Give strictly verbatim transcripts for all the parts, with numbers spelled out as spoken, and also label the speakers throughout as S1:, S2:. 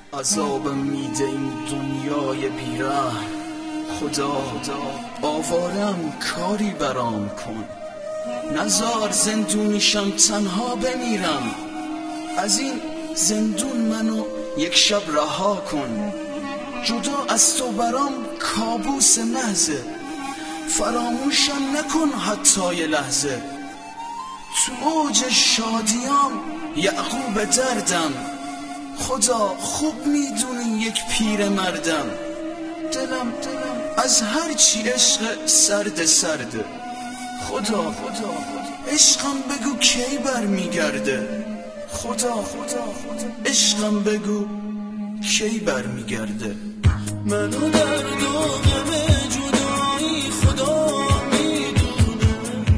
S1: عذاب میده این دنیای بیرحم. خدا آوارم کاری برام کن، نزار زندونیشم تنها بمیرم. از این زندون منو یک شب رها کن، جدا از تو برام کابوس محضه. فراموشم نکن حتی یه لحظه، تو اوج شادیام یعقوب دردم. خدا خوب میدونی یک پیر مردم، دلم دلم از هرچی عشق سرد سرده. خدا خدا عشقم بگو کی بر میگرده. خدا خدا عشقم بگو کی بر میگرده.
S2: منو در داغم جدایی خدا میدونه،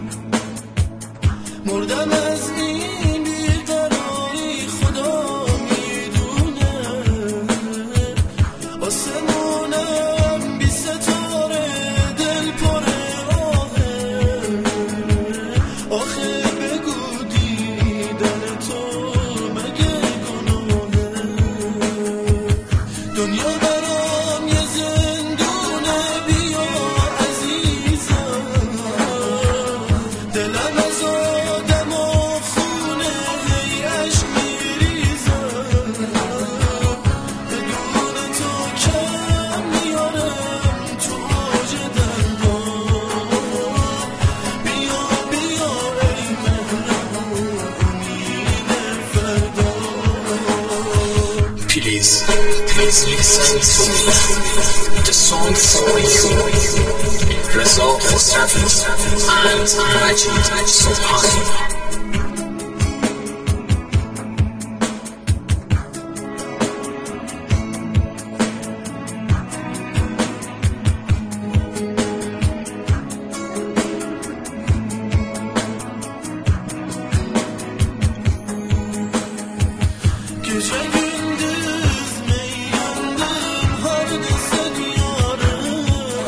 S2: مردم از این بیقراری خدا میدونه. آسمونم بی ستاره دل پر آهه، آخه بگو دیدن تو مگه گناهه؟ دنیا برام یه زندونه بیا عزیزم، دلم از آدم و خونه هی عشق میریزم. بدون تو کم میارم تو اوج دردم. بیا بیا ای مهرم امید فردا.
S1: Please, please listen to the song for you. Reza Khosravi and Majid Subhani.
S2: Gece gündüz meyyandım hardı seni yarım.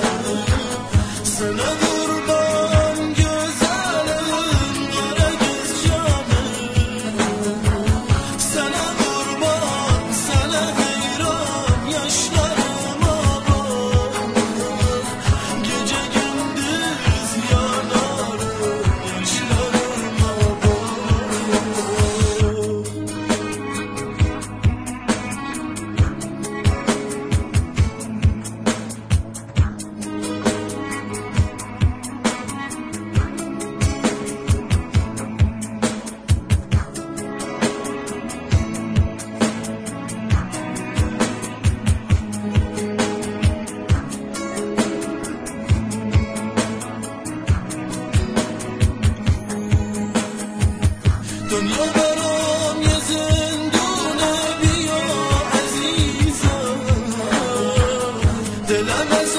S2: Sana kurban güzelim kara göz canım. Sana kurban sana hayran yaşlarıma bak. Gece gündüz yanarım yaşlarıma bak. دنیا برام یه زندونه بیا عزیزم، دلم از